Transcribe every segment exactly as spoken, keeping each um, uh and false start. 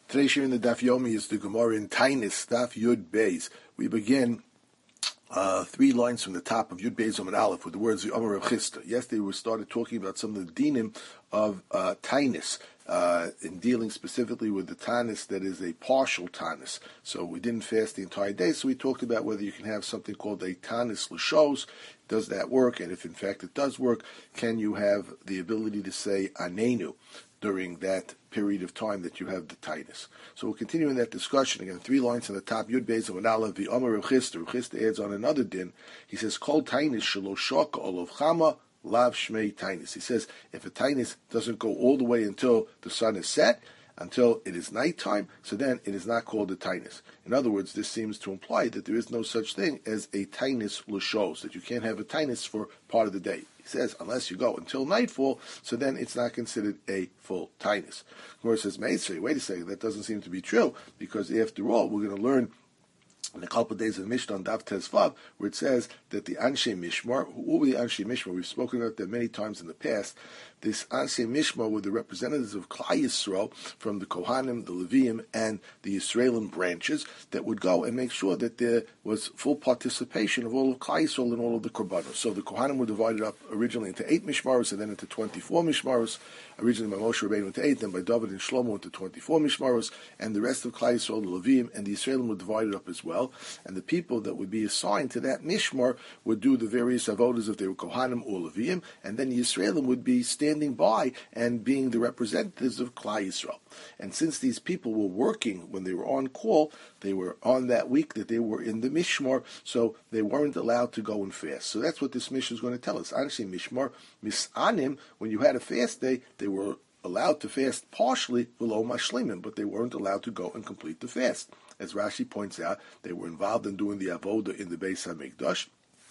Today's shir in the Daf Yomi is the Gemara in Tainis, Daf Yud Beis. We begin uh, three lines from the top of Yud Beis Amud Aleph with the words the Omer Rav Chisda. Yesterday we started talking about some of the dinim of uh, Tainis, uh, in dealing specifically with the Tanis that is a partial Tanis. So we didn't fast the entire day, so we talked about whether you can have something called a Tanis L'shos. Does that work? And if in fact it does work, can you have the ability to say Anenu during that period of time that you have the Tainus? So we'll continue in that discussion. Again, three lines on the top, Yud Beis Amud Aleph, the Omer Rav Chisda. Rav Chisda adds on another din. He says, Kol Tainus shelo shoka olav chama lav shmei Tainus. He says, if a Tainus doesn't go all the way until the sun is set, until it is nighttime, so then it is not called a Tainus. In other words, this seems to imply that there is no such thing as a Tainus L'shos, that you can't have a Tainus for part of the day. He says, unless you go until nightfall, so then it's not considered a full Tainus. Gemara says, Meisrei, wait a second, that doesn't seem to be true, because after all, we're going to learn in a couple of days of Mishnah on Daf Tezvav, where it says that the Anshe Mishmar, who were the Anshe Mishmar? We've spoken about them many times in the past. This Anshe Mishmar were the representatives of Klal Yisrael from the Kohanim, the Leviim, and the Yisraelim branches that would go and make sure that there was full participation of all of Klal Yisrael in all of the Korbanos. So the Kohanim were divided up originally into eight Mishmaros and then into twenty-four Mishmaros. Originally by Moshe Rabbeinu into eight, then by David and Shlomo into twenty-four Mishmaros, and the rest of Klal Yisrael, the Leviim, and the Yisraelim were divided up as well. And the people that would be assigned to that Mishmar would do the various avodas if they were Kohanim or Leviim, and then the Yisraelim would be standing by and being the representatives of Klal Yisrael. And since these people were working when they were on call, they were on that week that they were in the Mishmar, so they weren't allowed to go and fast. So that's what this Mishnah is going to tell us. Honestly, Mishmar, Misanim, when you had a fast day, they were allowed to fast partially below mashlimim, but they weren't allowed to go and complete the fast. As Rashi points out, they were involved in doing the avoda in the Beis HaMikdash.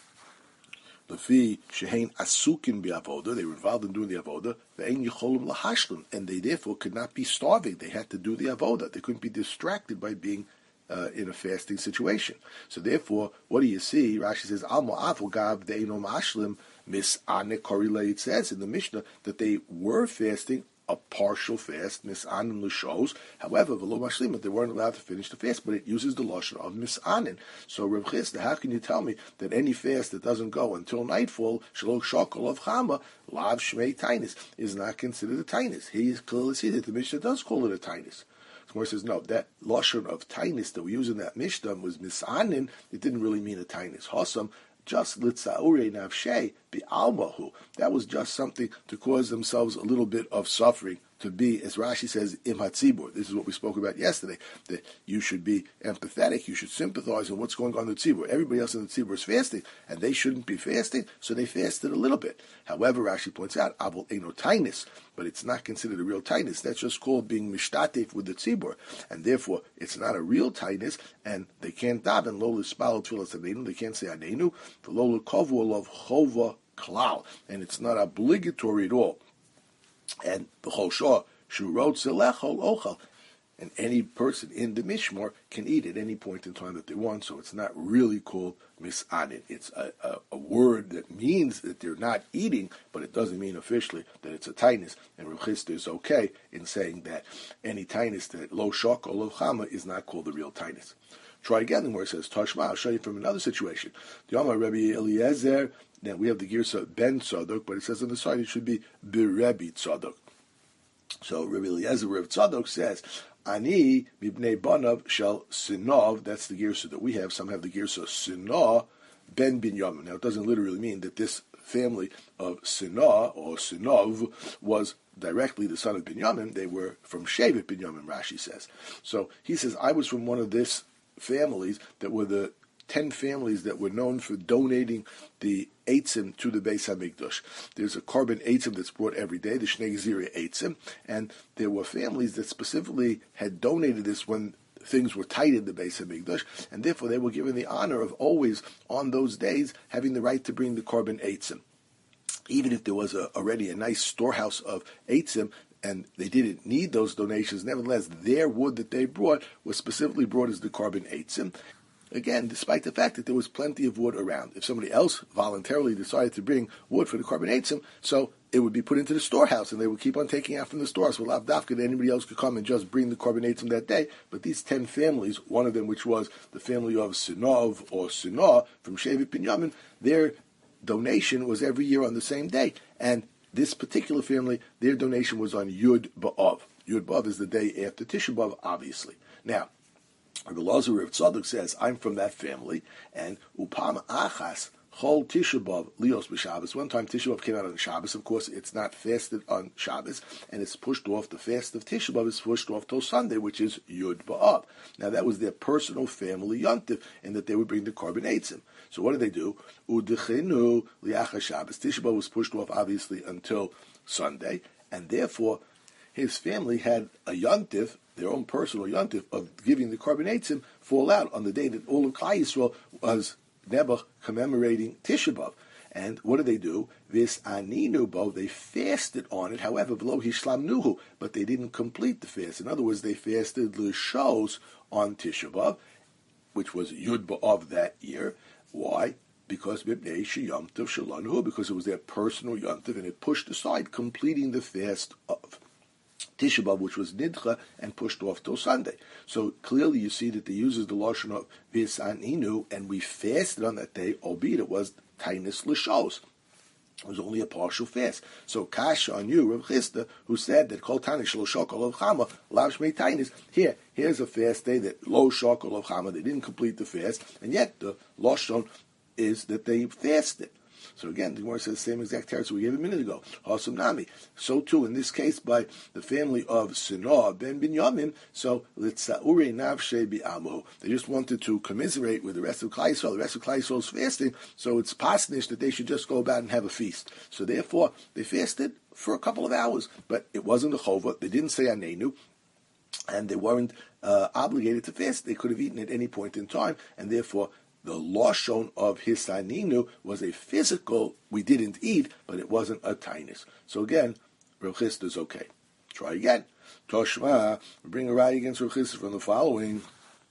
Lefi shehein asukin bi'avoda, they were involved in doing the avoda. Ve'ein yicholim lahashlim, and they therefore could not be starving. They had to do the avoda. They couldn't be distracted by being Uh, in a fasting situation. So therefore, what do you see? Rashi says, Al mo'afu gav de'ino mashlim mis'ane korele. It says in the Mishnah that they were fasting a partial fast, mis'anin l'shos. However, v'lo mashlim, they weren't allowed to finish the fast, but it uses the lashon of mis'anin. So Rav Chisda, how can you tell me that any fast that doesn't go until nightfall, shelo shokol of chama, lav shmei tainis, is not considered a tainis? He clearly sees that the Mishnah does call it a tainis. Gemara says, no, that lashon of tainis that we use in that Mishnah was misanin. It didn't really mean a tainis. Hosam, just litzaure navshei bi'almahu. That was just something to cause themselves a little bit of suffering, to be, as Rashi says, im hatzibur. This is what we spoke about yesterday, that you should be empathetic, you should sympathize with what's going on in the tzibur. Everybody else in the tzibur is fasting, and they shouldn't be fasting, so they fasted a little bit. However, Rashi points out, avol eino tainis, but it's not considered a real tainis. That's just called being mishtatef with the tzibur, and therefore it's not a real tainis, and they can't daven lo l'spal tfilas anenu, they can't say anenu, v'lo l'kovu olav chova klal, and it's not obligatory at all. And the Choshah, Shurot Zelechol Ochal, and any person in the Mishmar can eat at any point in time that they want, so it's not really called Misanin. It's a, a, a word that means that they're not eating, but it doesn't mean officially that it's a tainis, and Rav Chisda is okay in saying that any tainis that Lo Shok or Lo Chama is not called the real tainis. Try again where it says Tashma. I'll show you from another situation. The Amar Rebbe Eliezer. Now we have the Girsa Ben Tzadok, but it says on the side it should be Berebi Tzadok. So Rebbe Eliezer Reb Tzadok says, Ani mibnei banav shel sinov. That's the Girsa that we have. Some have the Girsa Sinah Ben Binyamin. Now it doesn't literally mean that this family of Sinah or Sinov was directly the son of Binyamin. They were from Shevet Binyamin, Rashi says. So he says, I was from one of this families that were the ten families that were known for donating the eitzim to the Beis HaMikdash. There's a carbon eitzim that's brought every day, the Shnei Gezira eitzim, and there were families that specifically had donated this when things were tight in the Beis HaMikdash, and therefore they were given the honor of always, on those days, having the right to bring the carbon eitzim. Even if there was a, already a nice storehouse of eitzim, and they didn't need those donations, nevertheless, their wood that they brought was specifically brought as the carbon eitzim. again, despite the fact that there was plenty of wood around. If somebody else voluntarily decided to bring wood for the korban eitzim, so it would be put into the storehouse, and they would keep on taking out from the stores. Well, Avdafka, anybody else could come and just bring the korban eitzim that day. But these ten families, one of them which was the family of Sinov or Sinah from Shevet Binyamin, their donation was every year on the same day. And this particular family, their donation was on Yud B'Av. Yud B'Av is the day after Tisha B'Av, obviously. Now, Rabbi Elazar Rav Tzadok says, I'm from that family, and Upam Achas, Chol Tisha B'Av, Lios B'Shabbos. One time Tisha B'Av came out on Shabbos. Of course, it's not fasted on Shabbos, and it's pushed off. The fast of Tisha B'Av is pushed off till Sunday, which is Yud B'Av. Now, that was their personal family yontif, in that they would bring the korban eitzim. So what did they do? Udechenu liachas Shabbos. Tisha B'Av was pushed off, obviously, until Sunday, and therefore, his family had a yontif, their own personal yontif, of giving the korban eitzim fall out on the day that all of Klal Yisrael was Nebuch commemorating Tisha B'Av. And what did they do? Vis aninu bo, they fasted on it. However, below hishlamnuhu, but they didn't complete the fast. In other words, they fasted l'shos on Tisha B'Av, which was Yud B'Av that year. Why? Because Bibnei Sheyomtiv Shalanu, because it was their personal yontiv, and it pushed aside completing the fast of Tisha B'Av, which was Nidcha, and pushed off till Sunday. So clearly you see that they uses the Lashon of V'saninu, and we fasted on that day, albeit it was Tainis L'Shos. It was only a partial fast. So Kasha on you, Rav Chisda, who said that Kol Tanish Lo Shokol of Chama, Lav Shmei Tainis. Here, here's a fast day that Lo Shokol of Chama, they didn't complete the fast, and yet the Lashon is that they fasted. So again, the Gemara says the same exact teretz we gave a minute ago. Hasam Nami. So too, in this case, by the family of Sinah ben Binyamin, so Litzaure Navshe Bi'amuhu. They just wanted to commiserate with the rest of Klal Yisrael. The rest of Klal Yisrael is fasting, so it's pasnish that they should just go about and have a feast. So therefore, they fasted for a couple of hours, but it wasn't a chova. They didn't say anenu, and they weren't uh, obligated to fast. They could have eaten at any point in time, and therefore, the lashon of hisaninu was a physical, we didn't eat, but it wasn't a tainis. So again, Rav Chisda is okay. Try again. Toshma, we bring a raya against Rav Chisda from the following.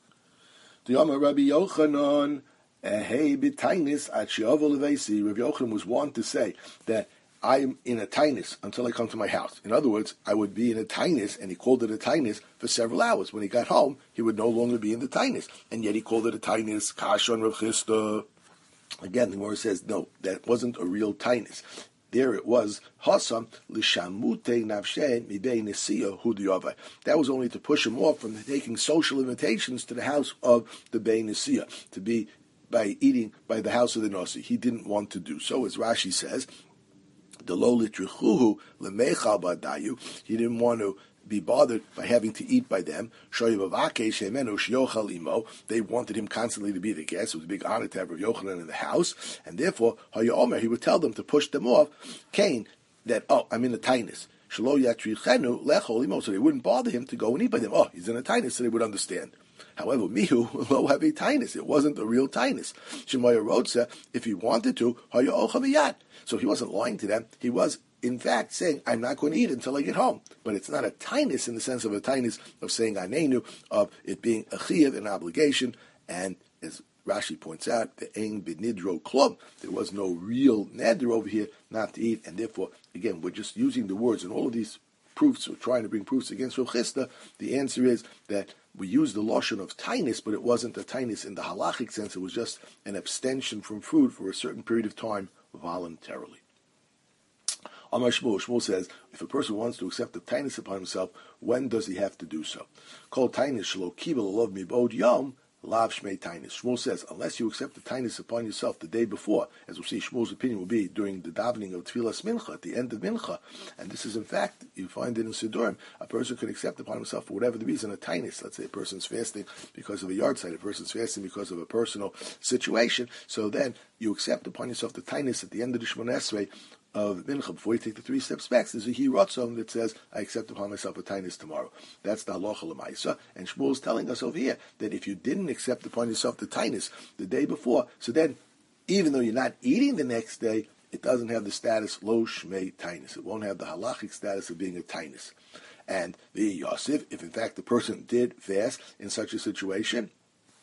Diyama Rabbi Yochanan, ehei b'tainis at she'avo levesi. Rabbi Yochanan was one to say that I'm in a tainis until I come to my house. In other words, I would be in a tainis, and he called it a tainis for several hours. When he got home, he would no longer be in the tainis, and yet he called it a tainis. Kashan Rav Chisda. Again, the Gemara says no, that wasn't a real tainis. There it was hasam lishamute navshen mibei nesiya hudiyavai. That was only to push him off from taking social invitations to the house of the Bei Nesiya, to be by eating by the house of the Nasi. He didn't want to do so, as Rashi says. He didn't want to be bothered by having to eat by them. They wanted him constantly to be the guest. It was a big honor to have Rav Yochanan in the house, and therefore, he would tell them to push them off. Cain, that, oh, I'm in a tainis. So they wouldn't bother him to go and eat by them. Oh, he's in a tainis, so they would understand. However, Mihu lo have a tainis. It wasn't a real tainis. Shemaya Rotza, if he wanted to, so he wasn't lying to them. He was, in fact, saying, I'm not going to eat until I get home. But it's not a tainis in the sense of a tainis of saying anenu, of it being a chiyuv, an obligation, and as Rashi points out, the ein b'nidro klum. There was no real neder over here not to eat, and therefore, again, we're just using the words in all of these proofs, we're trying to bring proofs against Rav Chisda. The answer is that we used the loshon of tainis, but it wasn't a tainis in the halachic sense. It was just an abstention from food for a certain period of time voluntarily. Amar Shmuel, Shmuel says, if a person wants to accept the tainis upon himself, when does he have to do so? Kol tainis shelo kibel alav mibod yom, lav shmei tainis. Shmuel says, unless you accept the tainis upon yourself the day before, as we'll see, Shmuel's opinion will be during the davening of Tfilas Mincha, at the end of Mincha, and this is in fact, you find it in Sidurim, a person can accept upon himself for whatever the reason a tainis. Let's say a person's fasting because of a yard site, a person's fasting because of a personal situation, so then you accept upon yourself the tainis at the end of the Shemona Esrei of Mincha, before you take the three steps back. There's a Hiratzon that says, I accept upon myself a tainis tomorrow. That's the halacha l'maisa. And Shmuel's telling us over here that if you didn't accept upon yourself the tainis the day before, so then, even though you're not eating the next day, it doesn't have the status lo shmei tainis. It won't have the halachic status of being a tainis. And the Yosef, if in fact the person did fast in such a situation,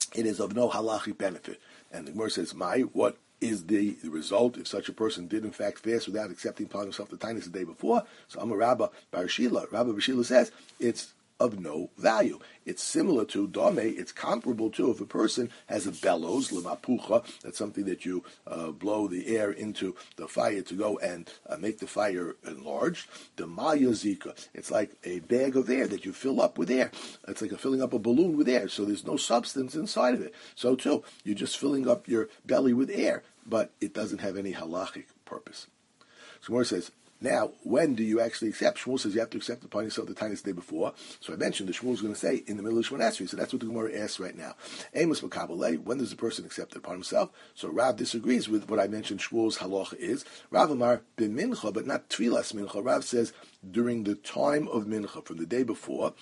it is of no halachic benefit. And the Gemara says, "My, what is the, the result if such a person did in fact fast without accepting upon himself the tinus the day before?" So Amar Rabba Bar Shila, Rabba Bar Shila says it's of no value. It's similar to dame. It's comparable to if a person has a bellows lemapucha. That's something that you uh, blow the air into the fire to go and uh, make the fire enlarged. The maya zika. It's like a bag of air that you fill up with air. It's like a filling up a balloon with air. So there's no substance inside of it. So too, you're just filling up your belly with air, but it doesn't have any halachic purpose. So Gemara says, now, when do you actually accept? Shmuel says you have to accept upon yourself the tinus the day before. So I mentioned that Shmuel is going to say in the middle of Shemon Esrei. So that's what the Gemara asks right now. Amos Makabale, when does the person accept it upon himself? So Rav disagrees with what I mentioned Shmuel's halacha is. Rav Amar bin mincha, but not tfilas mincha. Rav says during the time of mincha, from the day before,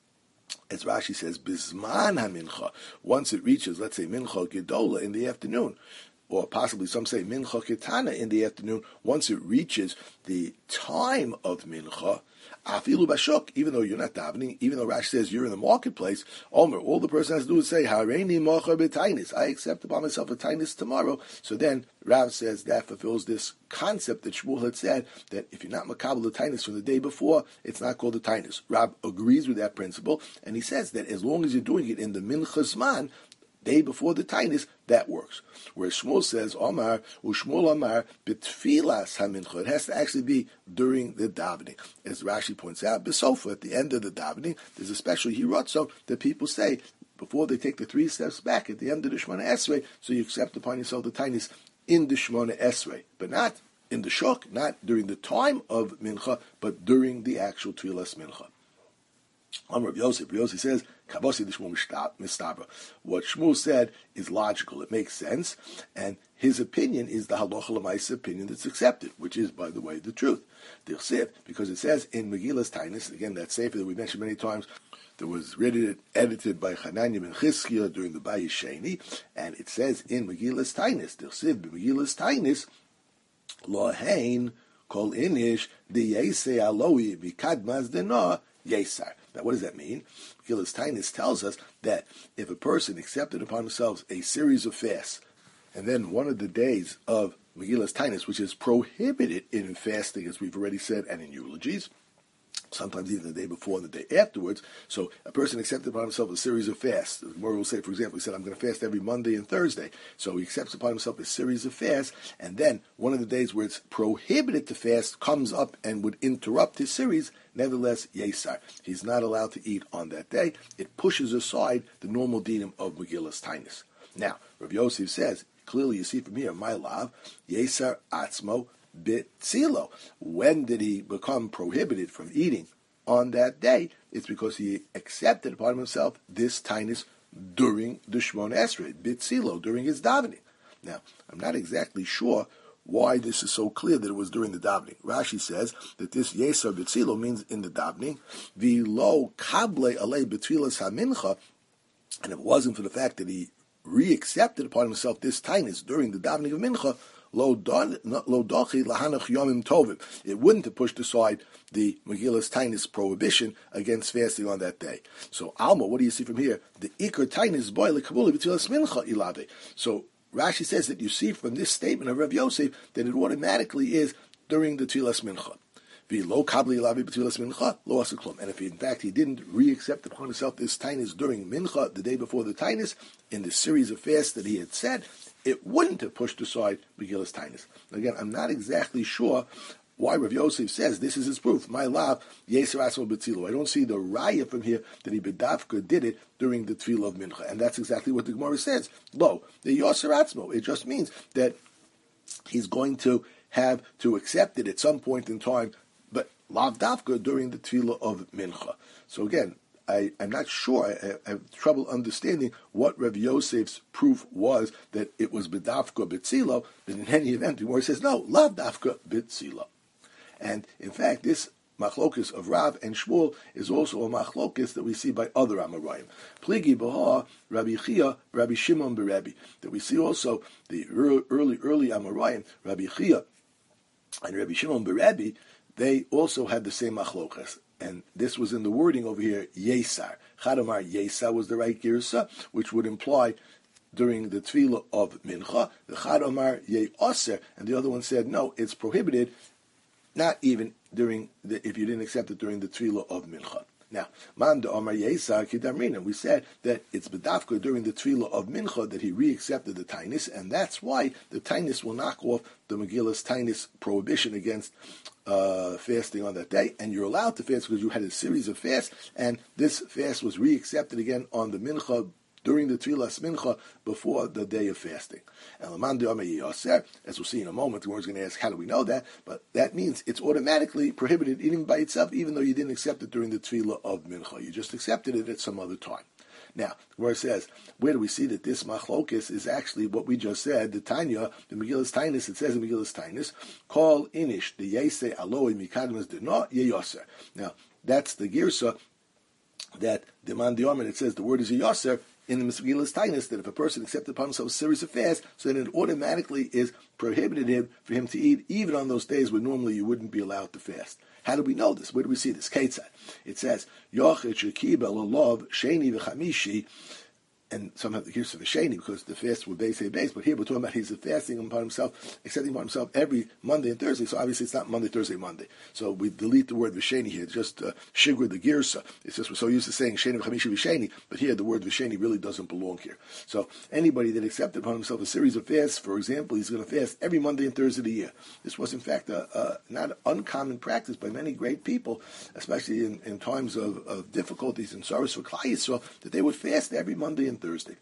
as Rashi says, bisman ha-mincha, once it reaches, let's say, mincha gedola in the afternoon, or possibly some say mincha ketana in the afternoon, once it reaches the time of mincha, afilu bashuk, even though you're not davening, even though Rashi says you're in the marketplace, Omer, all the person has to do is say, hareini mocher b'tainis, I accept upon myself a tainis tomorrow. So then Rav says that fulfills this concept that Shmuel had said, that if you're not makabel the tainis from the day before, it's not called a tainis. Rav agrees with that principle, and he says that as long as you're doing it in the minchas man, day before the tainis, that works. Where Shmuel says, Omar, Ushmuel Omar, B'tfilas hamincha. It has to actually be during the davening. As Rashi points out, B'sofa, at the end of the davening, there's a special hirotzo that people say before they take the three steps back at the end of the Shemona Esrei, so you accept upon yourself the tainis in the Shemona Esrei, but not in the shuk, not during the time of mincha, but during the actual tfilas mincha. Amar Rav Yosef, Rav Yosef says, Kabosi d'Shmuel mistabra. What Shmuel said is logical. It makes sense, and his opinion is the halacha l'maisa opinion that's accepted, which is, by the way, the truth. D'chsiv, because it says in Megillas Tainis, again, that sefer that we mentioned many times, that was written, edited by Hananya ben Chizkiah during the Bayis Sheni, and it says in Megillas Tainis, D'chsiv b'Megillas Tainis, lo hein kol inish de yesei aloi mikadmaz dena yesar. Now, what does that mean? Megillas Tainis tells us that if a person accepted upon themselves a series of fasts, and then one of the days of Megillas Tainis, which is prohibited in fasting, as we've already said, and in eulogies, sometimes even the day before and the day afterwards. So a person accepted upon himself a series of fasts. The Gemara will say, for example, he said, I'm going to fast every Monday and Thursday. So he accepts upon himself a series of fasts, and then one of the days where it's prohibited to fast comes up and would interrupt his series. Nevertheless, Yesar, he's not allowed to eat on that day. It pushes aside the normal dinim of Megillas Tainis. Now, Rav Yosef says, clearly you see from here, my love, Yesar Atzmo Bitzilo. When did he become prohibited from eating on that day? It's because he accepted upon himself this tinus during the Shemona Esrei, Bitzilo, during his davening. Now, I'm not exactly sure why this is so clear that it was during the davening. Rashi says that this Yesar Bitzilo means in the davening, V'lo kable alei betfilas hamincha, and if it wasn't for the fact that he re-accepted upon himself this tinus during the davening of mincha, Lo dochi lahanach yomim tovim. It wouldn't have pushed aside the Megillas Tainis prohibition against fasting on that day. So Alma, what do you see from here? The ikar Tainis boy lekabuli b'tfilas mincha ilave. So Rashi says that you see from this statement of Rav Yosef that it automatically is during the tfilas mincha. V'lo kabli ilavi b'tfilas mincha lo asaklum. And if he, in fact he didn't re-accept upon himself this Tainis during mincha, the day before the Tainis, in the series of fasts that he had said, it wouldn't have pushed aside Megillas Tainis. Again, I'm not exactly sure why Rav Yosef says this is his proof. My love, Yeser Asmo B'Tzilo. I don't see the raya from here that he bedavka did it during the Tefillah of Mincha, and that's exactly what the Gemara says. Lo, the Yoser Atzmo. It just means that he's going to have to accept it at some point in time, but lav davka during the Tefillah of Mincha. So again, I, I'm not sure. I, I have trouble understanding what Rav Yosef's proof was that it was b'dafka b'tzilo, but in any event, the Gemara says, no, lav dafka b'tzilo. And in fact, this machlokis of Rav and Shmuel is also a machlokis that we see by other Amoraim. Pligi b'ha, Rabbi Chia, Rabbi Shimon b'Rebbe. That we see also the early, early Amoraim, Rabbi Chia and Rabbi Shimon b'Rebbe, they also had the same machlokis. And this was in the wording over here, Yesar. Chad Amar Yesar was the right girsa, which would imply during the tefillah of Mincha. The Chad Amar Ye Oser, and the other one said, no, it's prohibited, not even during the, if you didn't accept it during the tefillah of Mincha. Now, Man de Amar Yesar Kidamrina, we said that it's bedafka during the tefillah of Mincha that he re-accepted the tainis, and that's why the tainis will knock off the Megillah's tainis prohibition against uh, fasting on that day, and you're allowed to fast because you had a series of fasts, and this fast was re-accepted again on the Mincha during the Tfilas Mincha before the day of fasting. And Laman de Amar Yaser, as we'll see in a moment, the word's going to ask, how do we know that? But that means it's automatically prohibited eating by itself, even though you didn't accept it during the Tfilah of Mincha. You just accepted it at some other time. Now, where it says, where do we see that this machlokis is actually what we just said, the Tanya, the Megillah's Tainus, it says in Megillah's Tainus, call inish, the yese aloi mikadmas de no yeyoser. Now, that's the girsa that the man the it says the word is a yoser, in the Megillah's Tainus, that if a person accepted upon himself a series of fasts, so then it automatically is prohibited him for him to eat, even on those days where normally you wouldn't be allowed to fast. How do we know this? Where do we see this? Ketzad. It says, Yochid shekibel lov sheni v'chamishi, and somehow the here's for the sheni because the fasts were base base, but here we're talking about he's fasting upon himself, accepting upon himself every Monday and Thursday. So obviously it's not Monday, Thursday, Monday. So we delete the word v'sheni here. It's just uh, shigur the girsa. It's just we're so used to saying sheni v'chamishi v'sheni, but here the word v'sheni really doesn't belong here. So anybody that accepted upon himself a series of fasts, for example, he's going to fast every Monday and Thursday of the year. This was in fact a, a not uncommon practice by many great people, especially in, in times of, of difficulties and sorrows for Klal Yisrael, that they would fast every Monday and Thursday.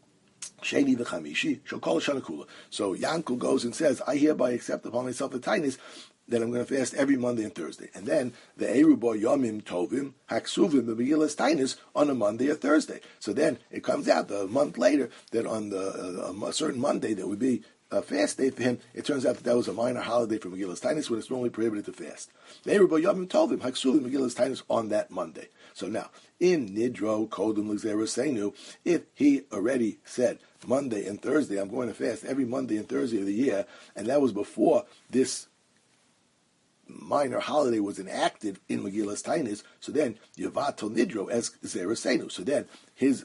Sheni v'chamishi, shokol shanakula. So Yankel goes and says, I hereby accept upon myself a tainis that I'm going to fast every Monday and Thursday. And then the Erubo Yomim Tovim Haksuvim Megillas Tainis on a Monday or Thursday. So then it comes out a month later that on the uh, a certain Monday that would be a fast day for him, it turns out that that was a minor holiday for Megillas Tainis when it's normally prohibited to fast. The Erubo Yomim Tovim Haksuvim Megillas Tainis on that Monday. So now, in Nidro Kodum L'Xerosenu, if he already said Monday and Thursday, I'm going to fast every Monday and Thursday of the year, and that was before this minor holiday was enacted in Megillas Tainis, so then Yavato Nidro as Xerosenu. So then his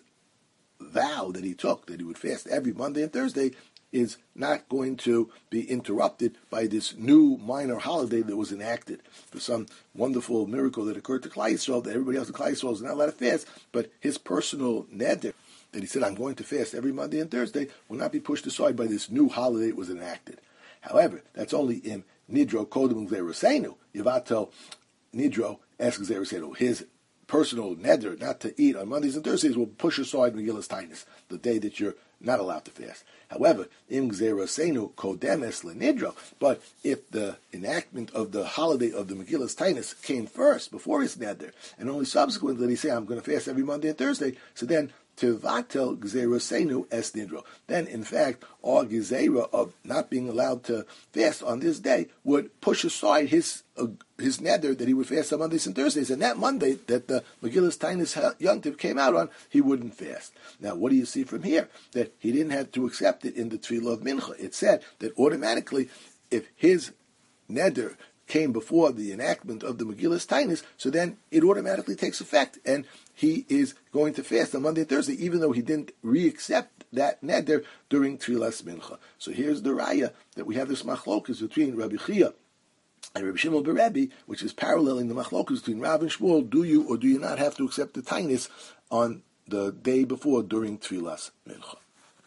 vow that he took, that he would fast every Monday and Thursday, is not going to be interrupted by this new minor holiday that was enacted for some wonderful miracle that occurred to Klal Yisrael, that everybody else in Klal Yisrael is not allowed to fast, but his personal neder, that he said, I'm going to fast every Monday and Thursday, will not be pushed aside by this new holiday that was enacted. However, that's only in Nidro Kodem Xerosenu. Yavato Nidro Es Xerosenu. His personal neder not to eat on Mondays and Thursdays will push aside Megillas Tainis, the day that you're not allowed to fast. However, im Xerosenu kodemes lenidro, but if the enactment of the holiday of the Megillas Tainis came first, before his neder, and only subsequently he say, I'm going to fast every Monday and Thursday, so then Tivatel Xerosenu es nidro. Then, in fact, our Gezerah of not being allowed to fast on this day would push aside his uh, his neder that he would fast on Mondays and Thursdays. And that Monday that the Megillas Tainis Yontiv came out on, he wouldn't fast. Now, what do you see from here? That he didn't have to accept it in the Tefillah of Mincha. It said that automatically, if his neder came before the enactment of the Megillas Tainis, so then it automatically takes effect, and he is going to fast on Monday and Thursday, even though he didn't re-accept that neder during Tfilas Mincha. So here's the raya that we have this machlokus between Rabbi Chia and Rabbi Shimon bar Rebbe, which is paralleling the machlokus between Rav and Shmuel. Do you or do you not have to accept the tainis on the day before during Tfilas Mincha?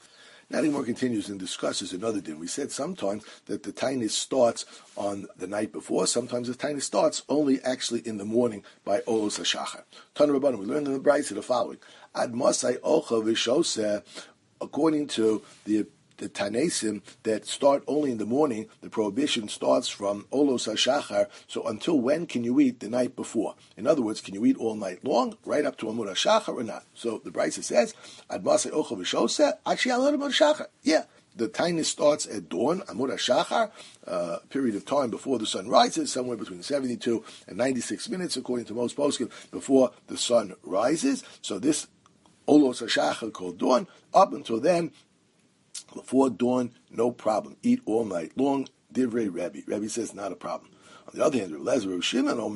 Now the Gemara continues and discusses another din. We said sometimes that the tainis starts on the night before. Sometimes the tainis starts only actually in the morning by Olos HaShachar. Tan Rabbanan, we learned in the Brayso the following: Ad Masai Ocha V'Shoseh, according to the the Tanesim that start only in the morning, the prohibition starts from Olos HaShachar, so until when can you eat the night before? In other words, can you eat all night long, right up to Amud HaShachar or not? So the Brayso says, Ad Masei Ocha V'Shoseh, actually Alot Amud HaShachar. Yeah, the tainis starts at dawn, Amud HaShachar, a uh, period of time before the sun rises, somewhere between seventy-two and ninety-six minutes, according to most poskim, before the sun rises. So this Olos HaShachar called dawn, up until then, before dawn, no problem. Eat all night long. Divrei Rebbe. Rebbe says not a problem. On the other hand, Lezer Shimon Omer,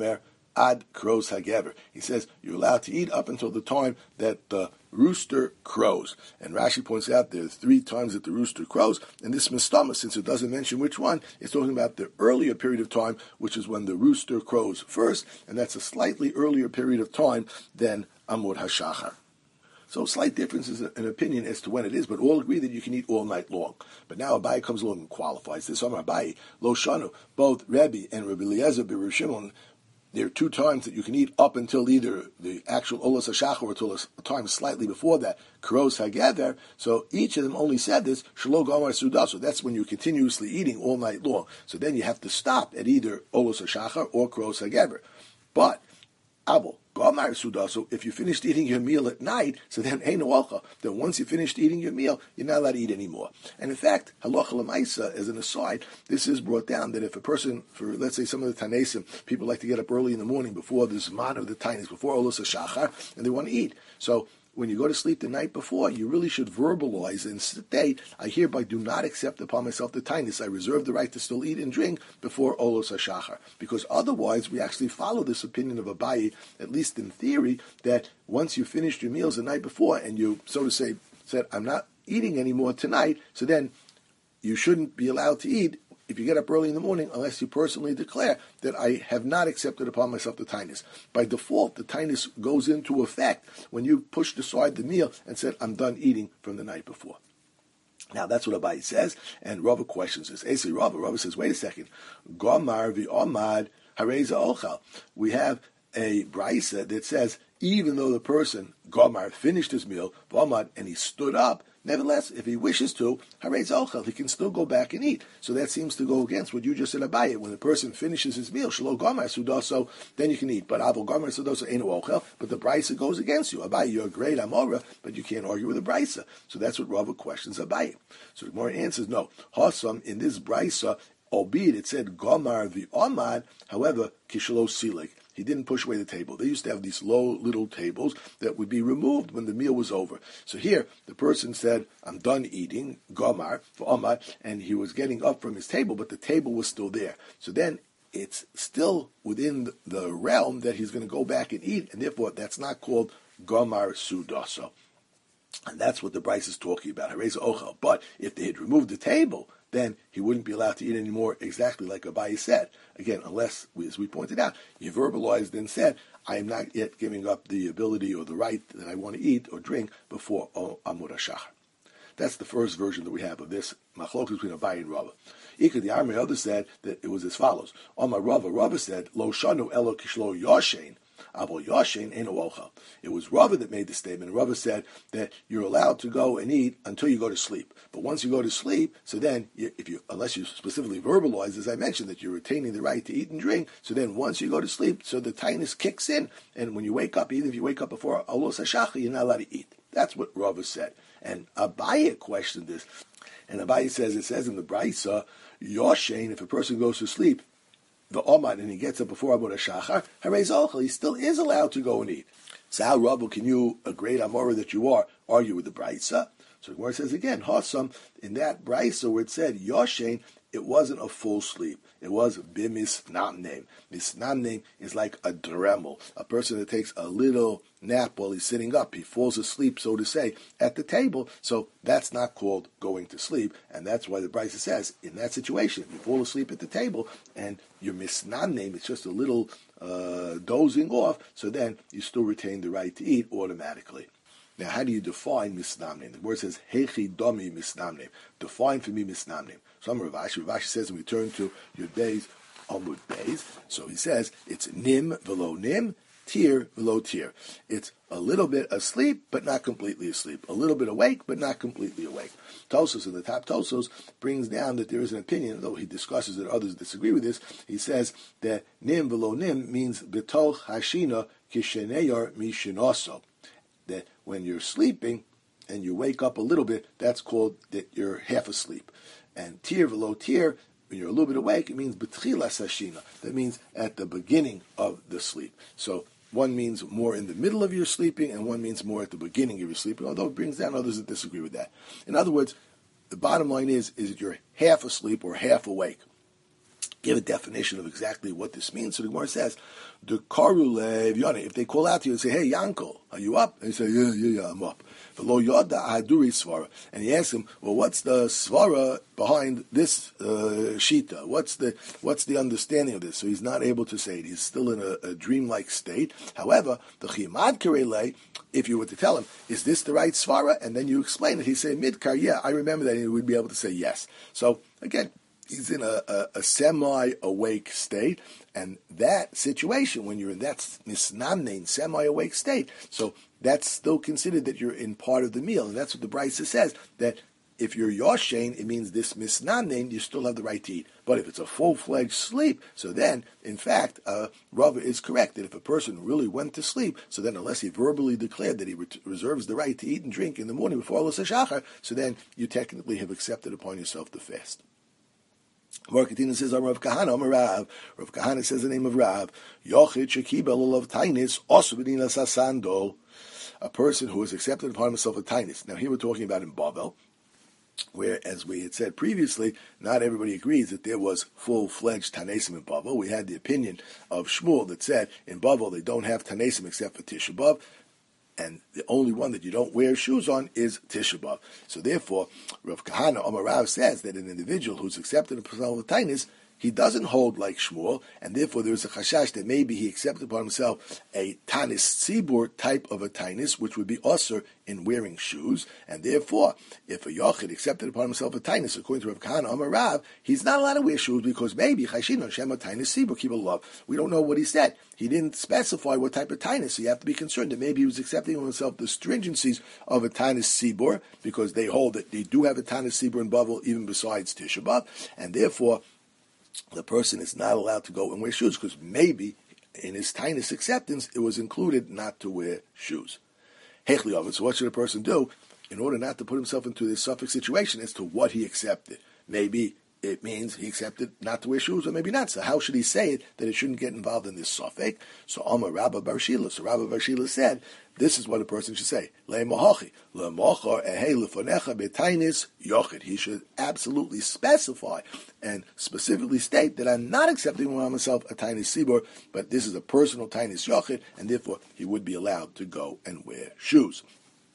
ad crows hagever. He says you're allowed to eat up until the time that the rooster crows. And Rashi points out there's three times that the rooster crows, and this mistama, since it doesn't mention which one, is talking about the earlier period of time, which is when the rooster crows first, and that's a slightly earlier period of time than Amud HaShachar. So slight differences in opinion as to when it is, but all agree that you can eat all night long. But now Abaye comes along and qualifies this. Amar Abaye, Lo Shanu, both Rebbe and Rabbi Eliezer B'Rav Shimon, there are two times that you can eat up until either the actual Olos HaShachar or until a time slightly before that, Kros HaGever. So each of them only said this, Shelo Gomar Suda. So that's when you're continuously eating all night long. So then you have to stop at either Olos HaShachar or Kros HaGever. But Abel, Gomar Suda, so if you finished eating your meal at night, so then Eino Olcha, then once you finished eating your meal, you're not allowed to eat anymore. And in fact, Halacha L'maisa, as an aside, this is brought down that if a person, for let's say some of the Tanesim, people like to get up early in the morning before the Zman of the Tanis, before Olos HaShachar, and they want to eat. So when you go to sleep the night before, you really should verbalize and state, I hereby do not accept upon myself the tinus. I reserve the right to still eat and drink before Olos HaShachar. Because otherwise, we actually follow this opinion of Abaye, at least in theory, that once you finished your meals the night before and you, so to say, said, I'm not eating anymore tonight, so then you shouldn't be allowed to eat if you get up early in the morning, unless you personally declare that I have not accepted upon myself the tinus. By default, the tinus goes into effect when you pushed aside the meal and said, I'm done eating from the night before. Now, that's what Abaye says, and Rava questions this. Esi Rava, Rava says, wait a second. Gomar v'omad hareza ochal. We have a brisa that says, even though the person, Gomar, finished his meal, v'omad, and he stood up, nevertheless, if he wishes to, harei zochel, he can still go back and eat. So that seems to go against what you just said about it. When the person finishes his meal, shelo gomar sudaso, then you can eat. But avo gomar sudaso eno ochel, but the brisa goes against you. Abaye, you're a great amora, but you can't argue with the brisa. So that's what Rava questions Abaye. So the Gemara answers, no. Hasam, in this brisa, albeit it said gomar v'omad, however, kishlo silik. He didn't push away the table. They used to have these low little tables that would be removed when the meal was over. So here, the person said, I'm done eating, gomar, v'omad, and he was getting up from his table, but the table was still there. So then, it's still within the realm that he's going to go back and eat, and therefore, that's not called gomar sudaso. And that's what the Bryce is talking about, hareza ochel. But if they had removed the table, then he wouldn't be allowed to eat anymore, exactly like Abaye said. Again, unless, as we pointed out, you verbalized and said, I am not yet giving up the ability or the right that I want to eat or drink before Amud HaShachar. That's the first version that we have of this machlokes between Abaye and Rava. Ikar the Armei other said that it was as follows. Omar Rava, Rava said, Lo shanu elo kishlo yoshein. It was Rava that made the statement. Rava said that you're allowed to go and eat until you go to sleep. But once you go to sleep, so then, if you, unless you specifically verbalize, as I mentioned, that you're retaining the right to eat and drink, so then once you go to sleep, so the tinus kicks in, and when you wake up, even if you wake up before Olos HaShachar, you're not allowed to eat. That's what Rava said. And Abaye questioned this. And Abaye says, it says in the Brisa, Yoshein, if a person goes to sleep, the Omad, and he gets up before Amud HaShachar, harei zochel, he still is allowed to go and eat. So how, Rabbi, can you, a great Amora that you are, argue with the Brisa? So the Gemara says again, Hasam, in that Brisa where it said Yoshein, it wasn't a full sleep. It was bimisnamneim. Misnamneim is like a dremel, a person that takes a little nap while he's sitting up. He falls asleep, so to say, at the table. So that's not called going to sleep, and that's why the Brisa says, in that situation, if you fall asleep at the table and you're misnamneim, it's just a little uh, dozing off, so then you still retain the right to eat automatically. Now, how do you define misnamneim? The word says, Hechi domi misnamneim. Define for me misnamneim. So I'm Rav Ashi. Rav Ashi says, when we turn to your days, Amud Beis, so he says, it's nim velo nim, tir velo tir. It's a little bit asleep, but not completely asleep. A little bit awake, but not completely awake. Tosos, in the top Tosos, brings down that there is an opinion, though he discusses that others disagree with this. He says that nim velo nim means betoch hashina kisheneyar mishinoso. That when you're sleeping and you wake up a little bit, that's called that you're half asleep. And tir velo tir, when you're a little bit awake, it means betchilas hashina. That means at the beginning of the sleep. So one means more in the middle of your sleeping, and one means more at the beginning of your sleeping, although it brings down others that disagree with that. In other words, the bottom line is, is that you're half asleep or half awake. give a definition of exactly what this means. So the Gemara says, "The karulev yoni." If they call out to you and say, "Hey, Yankel, are you up?" And you say, "Yeah, yeah, yeah, I'm up." V'lo yoda haduri svara, and he asks him, "Well, what's the svara behind this uh, shita? What's the what's the understanding of this?" So he's not able to say it. He's still in a, a dreamlike state. However, the chimad karele, if you were to tell him, "Is this the right svara?" and then you explain it, he say, "Midkar, yeah, I remember that," and he would be able to say yes. So again, he's in a, a, a semi-awake state, and that situation, when you're in that misnamnein, semi-awake state, so that's still considered that you're in part of the meal, and that's what the Brisa says, that if you're yoshein, it means this misnamnein, you still have the right to eat. But if it's a full-fledged sleep, so then, in fact, uh, Rava is correct, that if a person really went to sleep, so then unless he verbally declared that he re- reserves the right to eat and drink in the morning before Alos HaShachar, so then you technically have accepted upon yourself the fast. Marketina says, Rav Kahana, Amar Rav. Rav Kahana says the name of Rav. Yochid shekibel olav tainis osu b'dina sasando. A person who has accepted upon himself a tainis. Now here we're talking about in Bavel, where, as we had said previously, not everybody agrees that there was full-fledged Tanesim in Bavel. We had the opinion of Shmuel that said in Bavel they don't have Tanesim except for Tisha B'Av, and the only one that you don't wear shoes on is Tisha B'Av. So therefore, Rav Kahana Amar Rav says that an individual who's accepted a personal tainis, he doesn't hold like Shmuel, and therefore there is a chashash that maybe he accepted upon himself a tanis tzibur type of a tainis, which would be usher in wearing shoes, and therefore, if a yochid accepted upon himself a tainis, according to Rav Kahana Amar Rav, he's not allowed to wear shoes because maybe chashin on shema tainis tzibur kibul love. We don't know what he said. He didn't specify what type of tainis, so you have to be concerned that maybe he was accepting on himself the stringencies of a tainis tzibur, because they hold that they do have a tainis tzibur in Bavel even besides Tisha B'Av, and therefore the person is not allowed to go and wear shoes because maybe in his tainis acceptance it was included not to wear shoes. Hechli of it. So what should a person do in order not to put himself into this suffix situation as to what he accepted? Maybe it means he accepted not to wear shoes, or maybe not. So how should he say it that it shouldn't get involved in this suffix? So Amar Rabba Bar Shila. So Rabba Bar Shila said, this is what a person should say. Le'mahachi, le'machar ehei lefonecha betainis yochid. He should absolutely specify and specifically state that I'm not accepting on myself a tainis sibur, but this is a personal tainis yochid, and therefore he would be allowed to go and wear shoes.